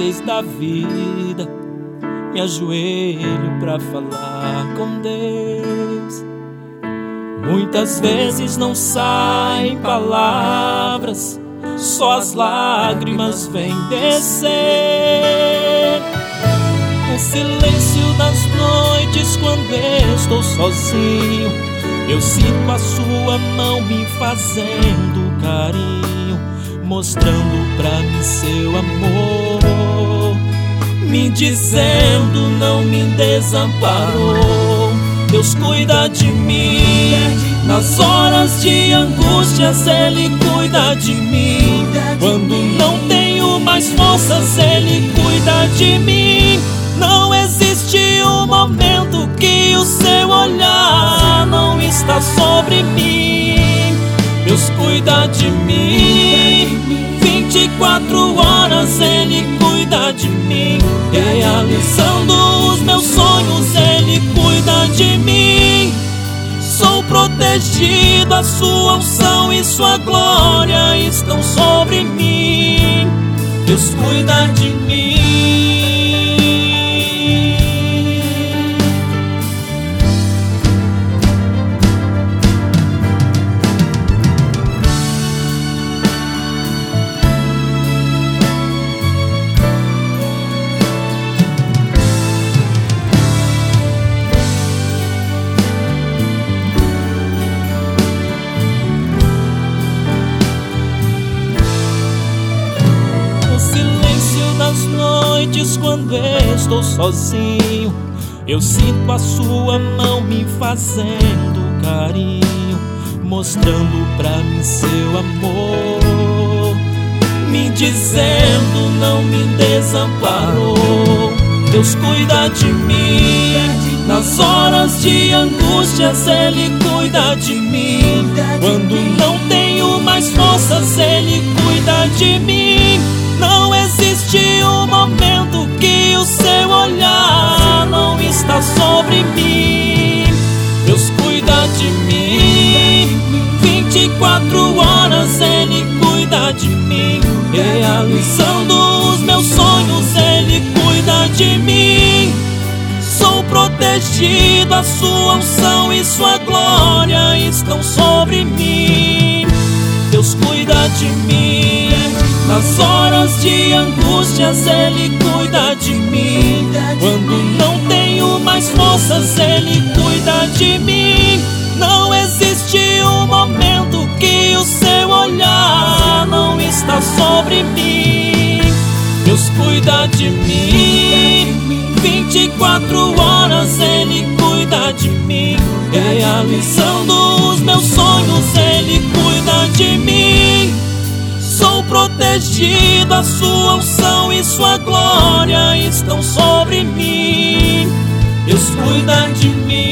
difíceis da vida, me ajoelho pra falar com Deus. Muitas vezes não saem palavras, só as lágrimas vêm descer. No silêncio das noites, quando estou sozinho, eu sinto a sua mão me fazendo carinho, mostrando pra mim seu amor, me dizendo não me desamparou. Deus cuida de mim, nas horas de angústias Ele cuida de mim. Quando não tenho mais forças Ele cuida de mim. Não existe um momento que o seu olhar não está sobre mim. Deus cuida de mim, 24 horas Ele cuida de mim. Realizando os meus sonhos Ele cuida de mim. Sou protegido, a sua unção e sua glória estão sobre mim. Deus cuida de mim. Quando estou sozinho, eu sinto a sua mão me fazendo carinho, mostrando pra mim seu amor, me dizendo não me desamparou. Deus cuida de mim, nas horas de angústias Ele cuida de mim. Quando não tenho mais forças Ele cuida de mim. Não existe um momento que o seu olhar não está sobre mim. Deus cuida de mim, 24 horas Ele cuida de mim. Realizando os meus sonhos Ele cuida de mim. Sou protegido, a sua unção e sua glória estão sobre mim. Deus cuida de mim, nas horas de angústias Ele cuida de mim. Quando não tenho mais forças Ele cuida de mim. Não existe um momento que o seu olhar não está sobre mim. Deus cuida de mim, 24 horas Ele cuida de mim. Realizando os meus sonhos Ele cuida de mim. Sou protegido, a sua unção e sua glória estão sobre mim. Deus cuida de mim.